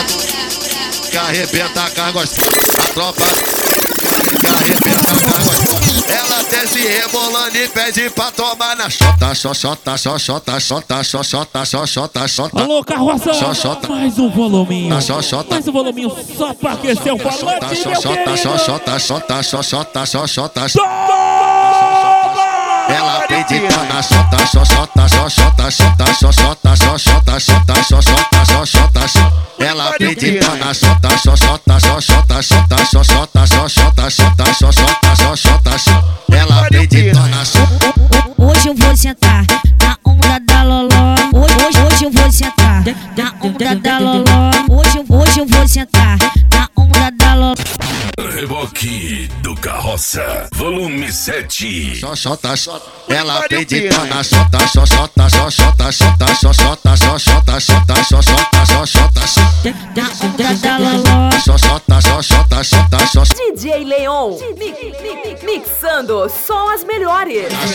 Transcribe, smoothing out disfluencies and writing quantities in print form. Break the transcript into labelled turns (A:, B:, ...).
A: que arrebenta com a gostosa. A tropa que arrebenta com a gostosa. Ela desce rebolando e pede pra tomar na xota, xoxota, xoxota, xota, xoxota, xoxota, xota.
B: Alô, carroça,
A: xoxota.
B: mais um voluminho,
A: Xoxota.
B: mais um voluminho só pra aquecer o falante,
A: Xoxota, xoxota, xota, xoxota, xoxota, ela acredita na xota, xoxota, xoxota, xota, xoxota, xoxota, xota, xoxota, xoxota. Ela acredita na xota, xoxota, xoxota, xota, xoxota, xoxota, xota, xoxota, xoxota. Ela acredita na xota.
C: Hoje eu vou sentar na onda da loló. Hoje eu vou sentar na onda da loló. Hoje eu vou sentar na onda da loló.
D: Reboque do Carroça, volume 7.
A: Xoxota, ela acredita na xota, xoxota, xoxota, xota, xoxota, xoxota, xota, xoxota, xoxota.
C: Na onda da loló.
A: Xoxota, xoxota, xota, xoxota.
E: DJ Leon, mixando só as melhores.